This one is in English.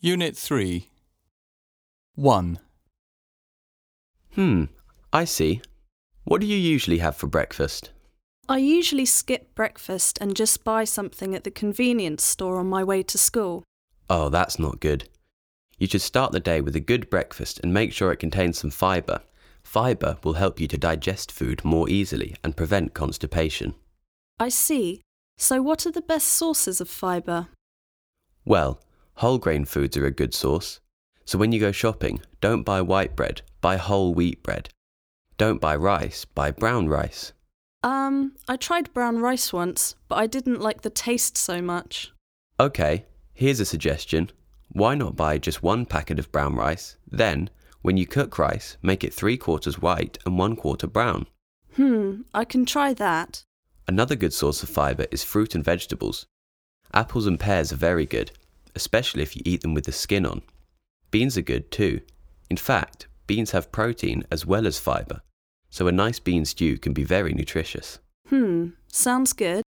Unit 3. 1. I see. What do you usually have for breakfast? I usually skip breakfast and just buy something at the convenience store on my way to school. Oh, that's not good. You should start the day with a good breakfast and make sure it contains some fibre. Fibre will help you to digest food more easily and prevent constipation. I see. So what are the best sources of fibre? Well, whole grain foods are a good source. So when you go shopping, don't buy white bread, buy whole wheat bread. Don't buy rice, buy brown rice. I tried brown rice once, but I didn't like the taste so much. Okay, here's a suggestion. Why not buy just one packet of brown rice? Then, when you cook rice, make it 3/4 white and 1/4 brown. I can try that. Another good source of fibre is fruit and vegetables. Apples and pears are very good, especially if you eat them with the skin on. Beans are good too. In fact, beans have protein as well as fibre, so a nice bean stew can be very nutritious. Sounds good.